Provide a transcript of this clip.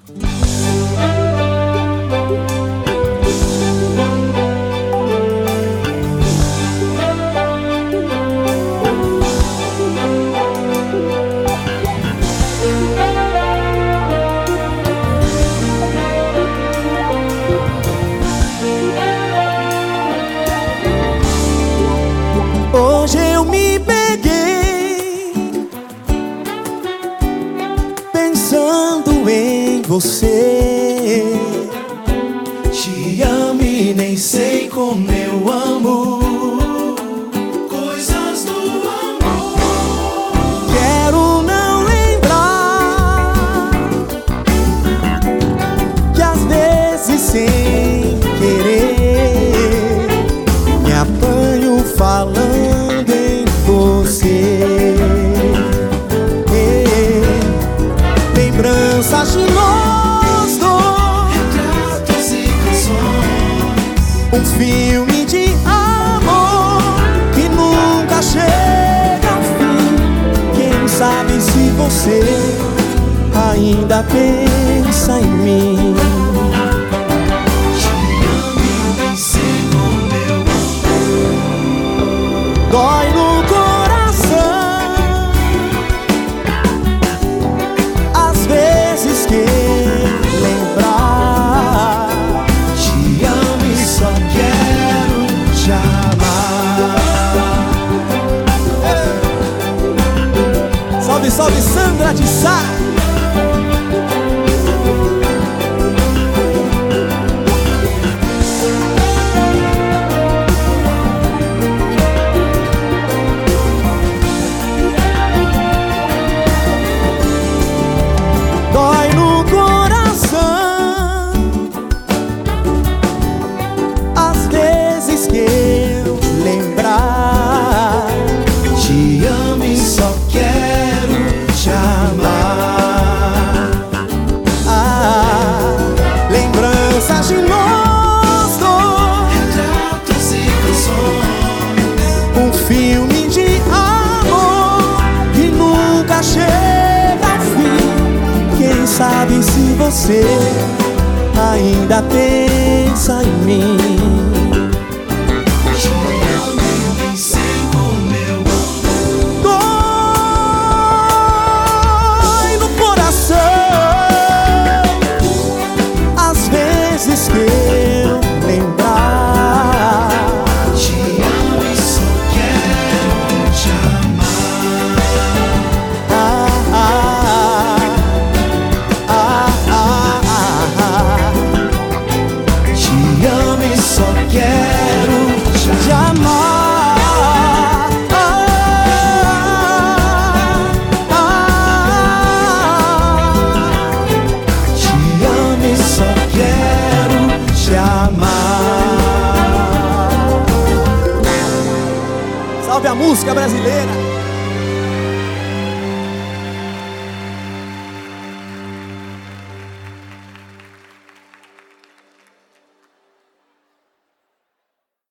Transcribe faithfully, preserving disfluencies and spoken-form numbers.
Hoje eu me peguei pensando em você. Te amo e nem sei como eu amo coisas do amor. Quero não lembrar que às vezes sem querer me apanho falando em você. Lembranças de nós dois, retratos e canções, um filme de amor que nunca chega ao fim. Quem sabe se você ainda pensa em mim. Dói no coração às vezes que lembrar. Te amo e só quero te amar. Ei. Salve, salve, Sandra de Sá. De nós dois, retratos e canções, um filme de amor que nunca chega ao fim. Quem sabe se você ainda pensa em mim. Que eu lembrar. Te amo e só quero te amar. Ah, ah, ah, ah, ah, ah. Te amo e só quero te amar. Ah, ah, ah. Te amo e só quero te amar. Salve a música brasileira.